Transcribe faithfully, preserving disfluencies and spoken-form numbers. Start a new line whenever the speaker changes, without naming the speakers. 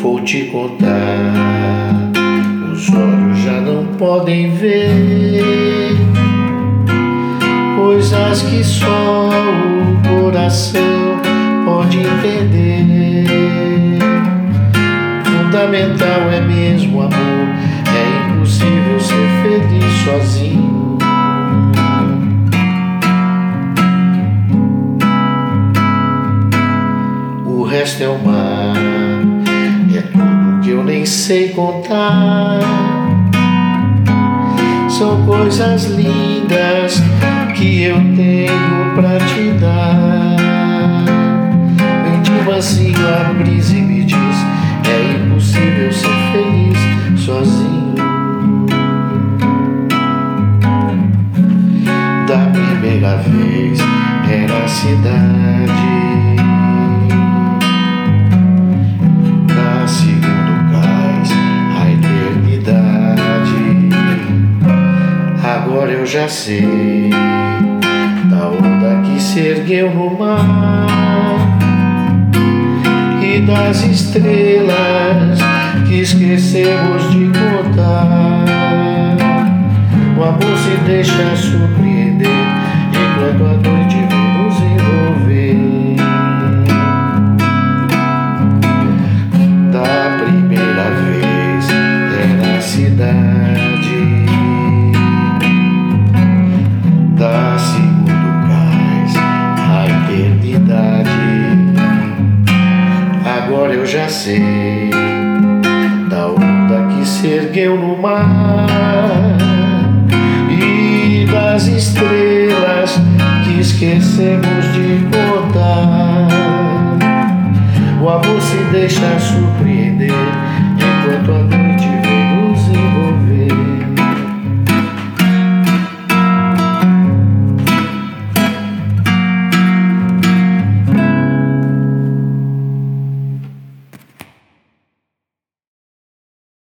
vou te contar. Os olhos já não podem ver coisas que só o coração pode entender. Fundamental é mesmo o amor, é impossível ser feliz sozinho. O resto é o mar, é tudo que eu nem sei contar. São coisas lindas que eu tenho pra te dar. Vem de mansinho a brisa e me diz: é impossível ser feliz sozinho. Da primeira vez era a cidade, da segundo cais a eternidade. Agora eu já sei da onda que se ergueu no mar e das estrelas que esquecemos de contar. O amor se deixa surpreender enquanto a noite vem nos envolver. Da primeira vez era a cidade, da segundo cais a eternidade. Agora eu já sei da onda que se ergueu no mar e das estrelas que esquecemos de contar. O amor se deixa surpreender enquanto a noite